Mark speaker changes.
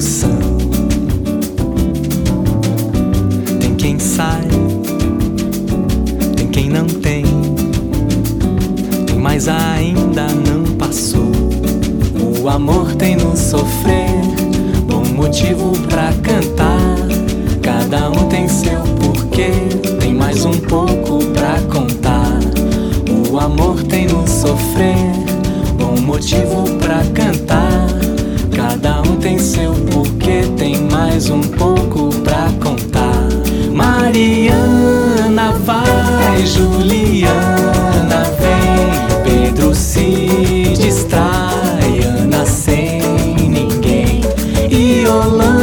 Speaker 1: coração. Tem quem sai, tem quem não tem, mas ainda não passou. O amor tem no sofrer bom motivo pra cantar. Cada um tem seu porquê, tem mais um pouco pra contar. O amor tem no sofrer bom motivo pra cantar. Cada um tem seu porquê, tem mais um pouco pra contar. Mariana vai, Juliana vem, Pedro se distrai, Ana sem ninguém, e Yolanda